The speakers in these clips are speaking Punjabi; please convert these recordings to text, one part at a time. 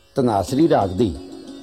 ਧਨਾਸਰੀ ਰਾਗ ਦੀ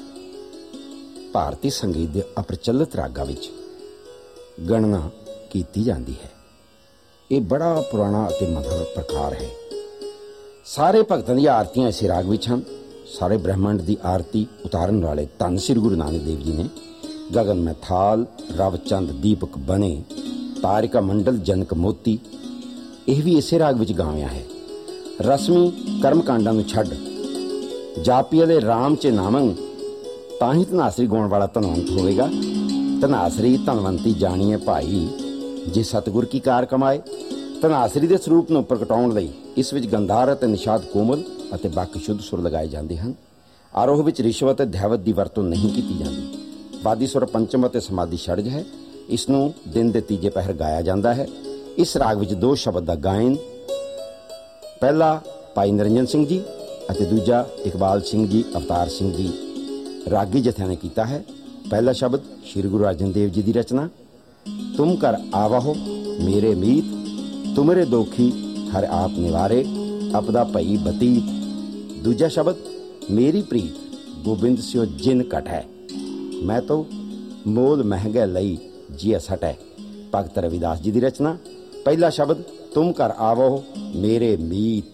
ਭਾਰਤੀ ਸੰਗੀਤ ਦੇ ਅਪ੍ਰਚਲਿਤ ਰਾਗਾਂ ਵਿੱਚ ਗਣਨਾ ਕੀਤੀ ਜਾਂਦੀ ਹੈ। ਇਹ ਬੜਾ ਪੁਰਾਣਾ ਅਤੇ ਮਧੁਰ ਪ੍ਰਕਾਰ ਹੈ। ਸਾਰੇ ਭਗਤਾਂ ਦੀਆਂ ਆਰਤੀਆਂ ਇਸੇ ਰਾਗ ਵਿੱਚ ਹਨ। ਸਾਰੇ ਬ੍ਰਹਿਮੰਡ ਦੀ ਆਰਤੀ ਉਤਾਰਨ ਵਾਲੇ ਧੰਨ ਸ੍ਰੀ ਗੁਰੂ ਨਾਨਕ ਦੇਵ ਜੀ ਨੇ ਗਗਨ ਮੈਂ ਥਾਲ, ਰਵ ਚੰਦ ਦੀਪਕ ਬਣੇ, ਤਾਰਿਕਾ ਮੰਡਲ ਜਨਕ ਮੋਤੀ, ਇਹ ਵੀ ਇਸੇ ਰਾਗ ਵਿੱਚ ਗਾਵਿਆ ਹੈ। ਰਸਮੀ ਕਰਮ ਕਾਂਡਾਂ ਨੂੰ ਛੱਡ ਜਾਪੀਏ ਦੇ ਰਾਮ ਚ ਨਾਮੰ, ਤਾਂ ਹੀ ਧਨਾਸਰੀ ਗਾਉਣ ਵਾਲਾ ਧਨਵੰਤ ਹੋਵੇਗਾ। ਧਨਾਸਰੀ ਧਨਵੰਤੀ ਜਾਣੀਏ ਭਾਈ, ਜੇ ਸਤਿਗੁਰ ਕੀ ਕਾਰ ਕਮਾਏ। ਧਨਾਸਰੀ ਦੇ ਸਰੂਪ ਨੂੰ ਪ੍ਰਗਟਾਉਣ ਲਈ ਇਸ ਵਿੱਚ ਗੰਧਾਰ ਅਤੇ ਨਿਸ਼ਾਦ ਕੋਮਲ ਅਤੇ ਬਾਕੀ ਸ਼ੁੱਧ ਸੁਰ ਲਗਾਏ ਜਾਂਦੇ ਹਨ। ਆਰੋਹ ਵਿੱਚ ਰਿਸ਼ਵਤ ਅਤੇ ਧੈਵਤ ਦੀ ਵਰਤੋਂ ਨਹੀਂ ਕੀਤੀ ਜਾਂਦੀ। ਵਾਦੀ ਸੁਰ ਪੰਚਮ ਅਤੇ ਸਮਾਧੀ ਛੜਜ ਹੈ। ਇਸ ਨੂੰ ਦਿਨ ਦੇ ਤੀਜੇ ਪਹਿਰ ਗਾਇਆ ਜਾਂਦਾ ਹੈ। ਇਸ ਰਾਗ ਵਿੱਚ 2 ਸ਼ਬਦ ਦਾ ਗਾਇਨ ਪਹਿਲਾ ਭਾਈ ਨਿਰੰਜਨ ਸਿੰਘ ਜੀ ਅਤੇ ਦੂਜਾ ਇਕਬਾਲ ਸਿੰਘ ਜੀ, ਅਵਤਾਰ ਸਿੰਘ ਜੀ ਰਾਗੀ ਜਥਿਆਂ ਨੇ ਕੀਤਾ ਹੈ। ਪਹਿਲਾ ਸ਼ਬਦ ਸ਼੍ਰੀ ਗੁਰੂ ਅਰਜਨ ਦੇਵ ਜੀ ਦੀ ਰਚਨਾ, ਤੁਮ ਕਰ ਆਵਾਹੋ ਮੇਰੇ ਮੀਤ, ਤੁਮਰੇ ਦੋਖੀ ਹਰ ਆਪ ਨਿਵਾਰੇ, ਅਪਦਾ ਭਈ ਬਤੀਤ। ਦੂਜਾ ਸ਼ਬਦ ਮੇਰੀ ਪ੍ਰੀਤ ਗੋਬਿੰਦ ਸਿਓ ਜਿਨ ਘਟ ਹੈ, ਮੈਂ ਤੋ ਮੋਲ ਮਹਿੰਗੇ ਲਈ ਜੀ ਸਟ ਹੈ। ਭਗਤ ਰਵਿਦਾਸ ਜੀ ਦੀ ਰਚਨਾ। ਪਹਿਲਾ ਸ਼ਬਦ ਤੁਮ ਕਰ ਆਵੋ ਮੇਰੇ ਮੀਤ।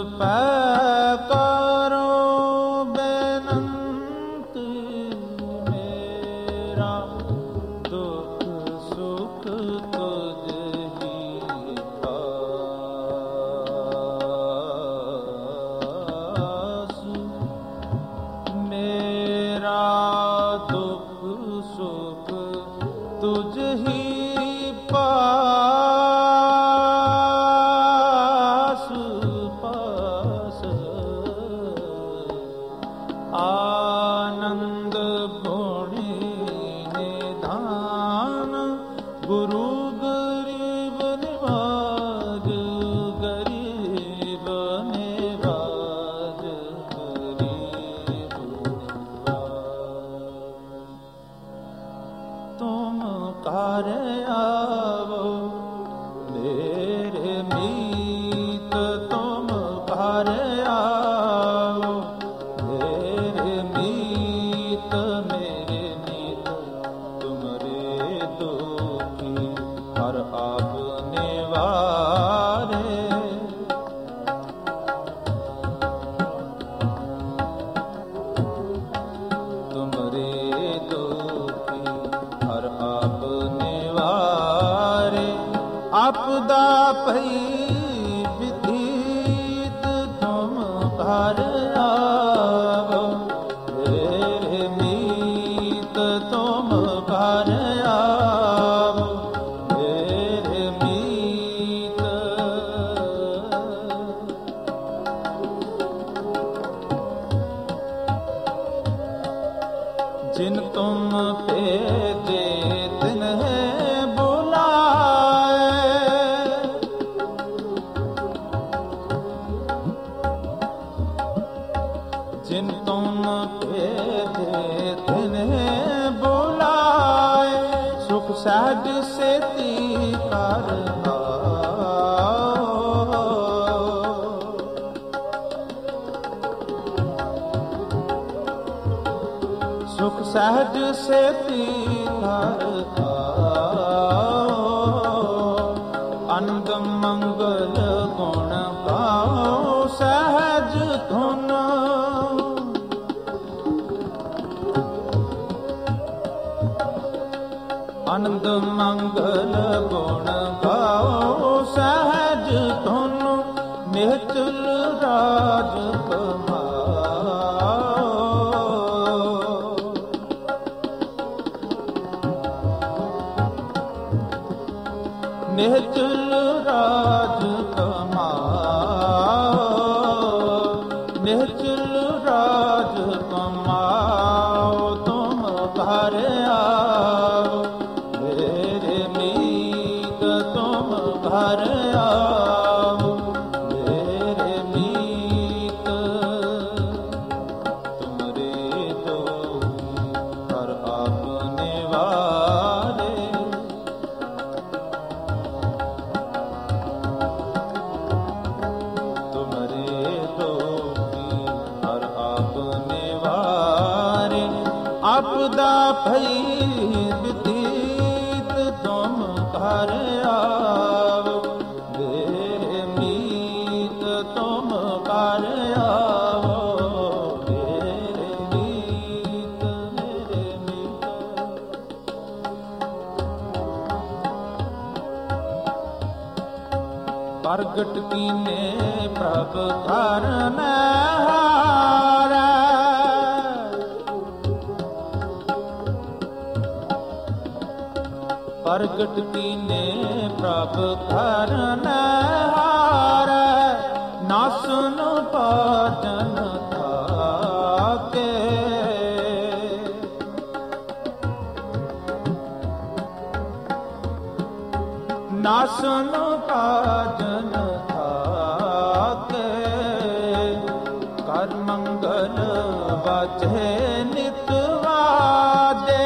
ਪੈ ਕਰੋ ਬੇਨੰਤੀ ਆਪਦਾ ਭਈ ਵਿਧੀਤ ਤੁਮ ਘਰ ਆਵੋ, ਮੇਰੇ ਮੀਤ ਤੁਮ ਘਰ ਆਵੋ, ਮੇਰੇ ਮੀਤ। ਜਿਨ ਤੁਮ ਭੇਜੇ ਤਿਨਹਿ ਬੁਲਾਏ, ਜਿਨ ਤੁਮ ਭੇਜੇ ਤਿਨਹਿ ਬੁਲਾਏ, ਸੁਖ ਸਹਿਜ ਸੇਤੀ ਕਰ ਆਓ। ਸੁਖ ਸਹਿਜ ਸੇਤੀ ਕਰ ਆਓ, ਅਨੰਦ ਮੰਗਲ ਗੁਣ ਗਾਓ ਸਹਿਜ ਧੁਨ। ਆਨੰਦ ਮੰਗਲ ਗੁਣ ਗਾਓ ਸਹਿਜ ਧੁਨ, ਨਿਹਚਲ ਰਾਜ ਕਮਾਓ। ਨਿਹਚਲ ਰਾਜ ਕਮਾਓ, ਨਿਹਚਲ ਰਾਜ ਕਮਾਓ, ਤੁਮ ਘਰ ਆਓ, ਮੇਰੇ ਮੀਤ ਤੁਮ ਘਰ ਆਓ, ਮੇਰੇ ਮੀਤ। ਤੁਮਰੇ ਜੋ ਹਰ ਆਪਨੇ ਵਾਰੇ, ਤੁਮਰੇ ਜੋ ਹਰ ਆਪਨੇ ਵਾਰੇ, ਆਪਦਾ ਭਈ ਵਿਧੀਤ ਤੁਮ ਘਰ ਆਵੋ, ਮੇਰੇ ਮੀਤ ਤੁਮ ਘਰ ਆਵੋ, ਮੇਰੇ ਮੀਤ, ਮੇਰੇ ਮੀਤ। ਪ੍ਰਗਟ ਕੀਨੇ ਪ੍ਰਭ ਘਰ ਹਾਰੈ, ਪ੍ਰਗਟ ਕੀਨੇ ਪ੍ਰਭ ਘਰ ਹਾਰੈ, ਨਾਸਨ ਭਾਜਨ ਥਾਕੇ। ਨਾਸਨ ਭਾਜਨ ਥਾਕੇ, ਕਰ ਮੰਗਲ ਵਾਜੇ ਨਿਤ ਵਾਜੇ।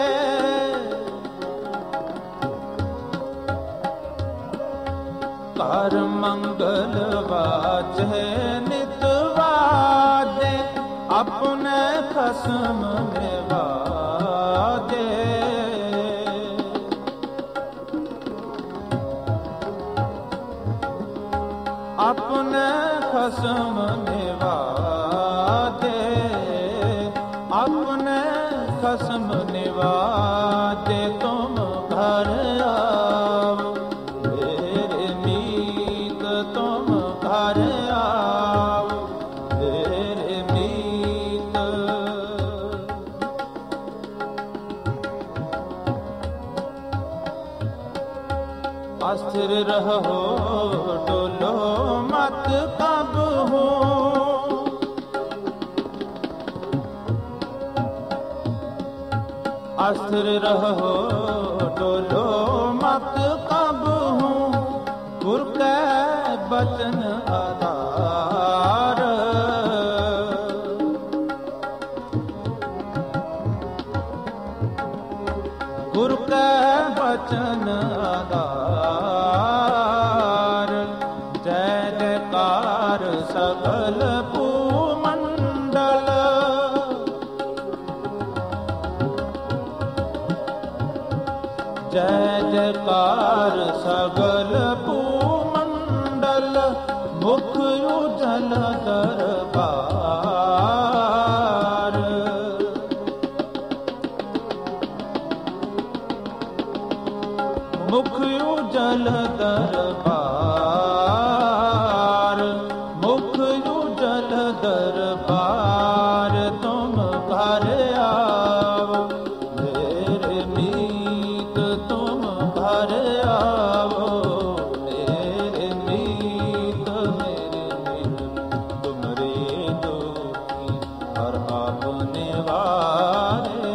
ਕਰ ਮੰਗਲ ਵਾਜੇ ਨਿਤ ਵਾਜੇ, ਆਪਣੇ ਖਸਮ ਨਿਵਾਜੇ। ਆਪਣੇ ਖਸਮ ਨਿਵਾਜੇ, ਆਪਣੇ ਖਸਮ ਨਿਵਾਜੇ, ਤੁਮ ਘਰ ਆਵੋ, ਮੇਰੇ ਮੀਤ ਤੁਮ ਘਰ ਆਵੋ, ਮੇਰੇ ਮੀਤ। ਅਸਥਿਰ ਰਹੋ ਡੋਲੋ ਮਤ ਕਬਹੂ, ਅਸਥਿਰ ਰਹੋ ਡੋਲੋ ਮਤ ਕਬਹੂ, ਗੁਰ ਕੈ ਬਚਨ ਆਧਾਰ। ਗੁਰ ਕੈ ਬਚਨ ਆਧਾਰ, ਜੈ ਜੈਕਾਰ ਸਗਲ ਭੂਮੰਡਲ। ਜੈ ਜੈਕਾਰ ਸਗਲ ਭੂਮੰਡਲ, ਮੁਖ ਉਜਲ ਦਰਬਾਰ। ਮੁਖ ਉਜਲ ਦਰਬਾਰ, ਮੁਖ ਉਜਲ ਦਰਬਾਰ, ਤੁਮ ਘਰ ਆਵੋ ਮੇਰੇ ਮੀਤ, ਤੁਮ ਘਰ ਆਵੋ ਮੇਰੇ ਮੀਤ, ਤੁਮਰੇ ਦੁਖੀ ਹਰ ਆਪ ਨਿਵਾਰੇ।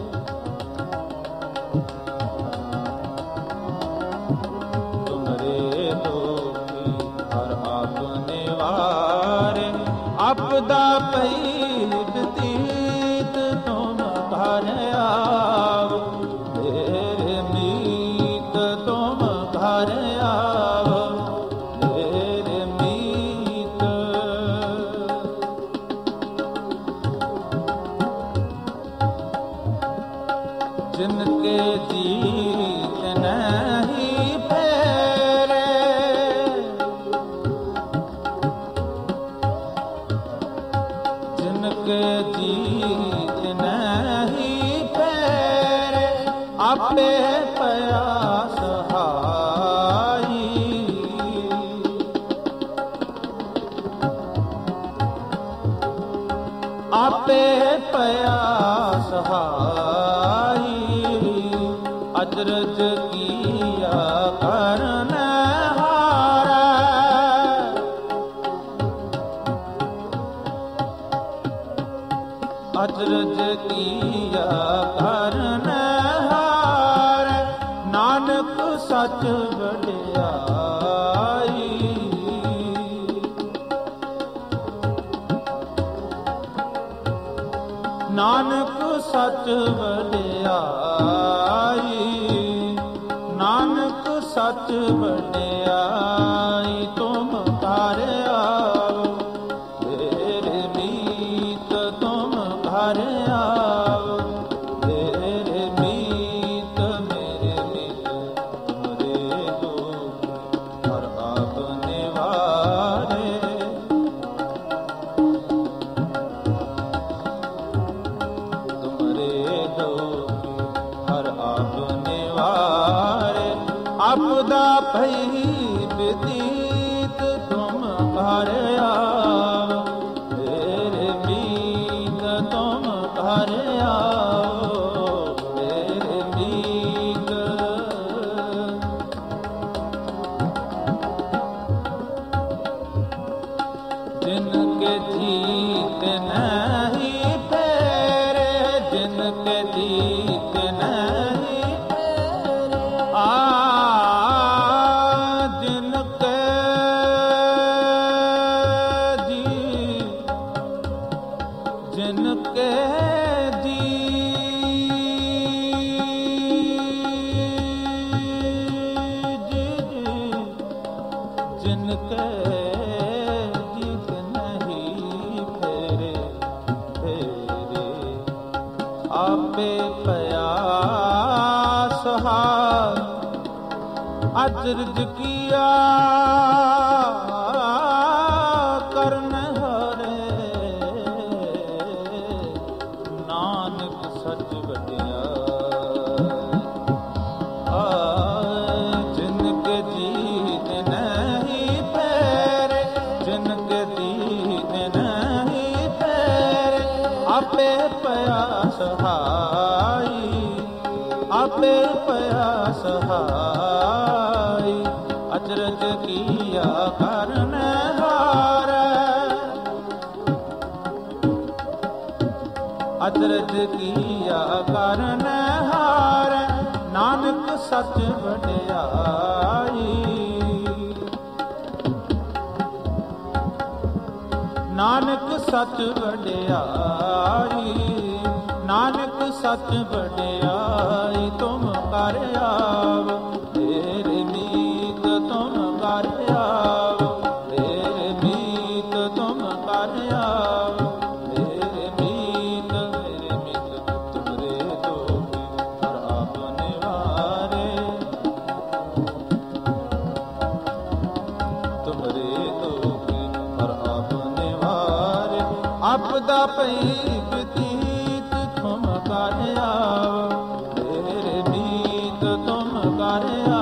ਆਪਦਾ ਪਈ ਬਤੀਤ, ਤੁਮ ਘਰ ਆਵੋ ਮੇਰੇ ਮੀਤ, ਤੁਮ ਘਰ ਆਵੋ ਮੇਰੇ ਮੀਤ। ਜਿਨ ਕੇ ਜੀਤ ਨਹੀਂ ਫੇਰੇ, ਕੇ ਜੀਤ ਨਹੀਂ ਫੇਰੇ, ਆਪੇ ਪਿਆ ਸਹਾਈ। ਆਪੇ ਪਿਆ ਸਹਾਈ, ਅਚਰਜ ਕੀਆ ਕਰਨ ਅਚਰਜ ਕੀਆ ਕਰਨ ਹਾਰ, ਨਾਨਕ ਸੱਚ ਵਡਿਆਈ। ਨਾਨਕ ਸੱਚ ਵਡਿਆਈ, ਨਾਨਕ ਸੱਚ ਵਡਿਆਈ, ਤੁਮ ਘਰ ਆਵੋ ਮੇਰੇ ਮੀਤ, ਤੁਮ ਘਰ ਆਵੋ ਮੇਰੇ ਮੀਤ, ਮੇਰੇ ਮੀਤ, ਤੁਮਰੇ ਦੁਖ ਹਰ ਆਪ ਨਿਵਾਰੇ। ਤੁਮਰੇ ਦੁਖ ਹਰ ਆਪ ਨਿਵਾਰੇ, ਆਪਦਾ ਭਈ ਬਤੀਤ, ਤੁਮ ਘਰ ਆਵੋ ਮੇਰੇ ਮੀਤ, ਤੁਮ ਘਰ ਆਵੋ ਮੇਰੇ ਮੀਤ। ਜਿਨ ਕੇ ਜੀਤ ਨਹੀਂ ਫੇਰੇ, ਜਿਨ ਕੇ ਜੀਤ ਨਹੀਂ ਫੇਰੇ, ਜਿਨ ਕੇ ਜਿਨ ਕੇ ਜਿਨ ਕੇ ਜੀਤ ਨਹੀਂ ਫੇਰੇ, ਫੇਰੇ ਆਪੇ ਪਿਆ ਸਹਾਰ, ਅਚਰਜ ਕੀਆ ਕਰਨ ਹਾਰੇ, ਨਾਨਕ ਸੱਚ ਵਡਿਆਈ। ਜਿਨ ਕੇ ਜੀਤ ਨਹੀਂ ਫੇਰੇ, ਜਿਨ ਕੇ ਜੀਤ ਨਹੀਂ ਫੇਰੇ, ਆਪੇ ਪਿਆ ਸਹਾਈ, ਆਪੇ ਪਿਆ ਸਹਾਈ, ਅਚਰਜ ਕੀਆ ਕਰਨ ਹਾਰੇ, ਅਚਰਜ ਕੀਆ ਕਰਨ ਹਾਰੇ, ਨਾਨਕ ਸੱਚ ਵਡਿਆਈ। ਨਾਨਕ ਸੱਚ ਵਡਿਆਈ, ਨਾਨਕ ਸੱਚ ਵਡਿਆਈ, ਤੁਮ ਘਰ ਆਵੋ ਮੇਰੇ ਮੀਤ, ਤੁਮ ਘਰ ਆਵੋ ਮੇਰੇ ਮੀਤ, ਤੁਮ ਘਰ ਆਵੋ ਮੇਰੇ ਮੀਤ, ਮੇਰੇ ਮੀਤ, ਤੁਮਰੇ ਦੁਖ ਹਰ ਆਪ ਨਿਵਾਰੇ। ਤੁਮਰੇ ਦੁਖ ਹਰ ਆਪ ਨਿਵਾਰੇ, ਆਪਦਾ ਪਈ ਬਤੀਤ, ਤੁਮ ਘਰ ਆਵੋ ਮੇਰੇ ਮੀਤ, ਤੁਮ ਘਰ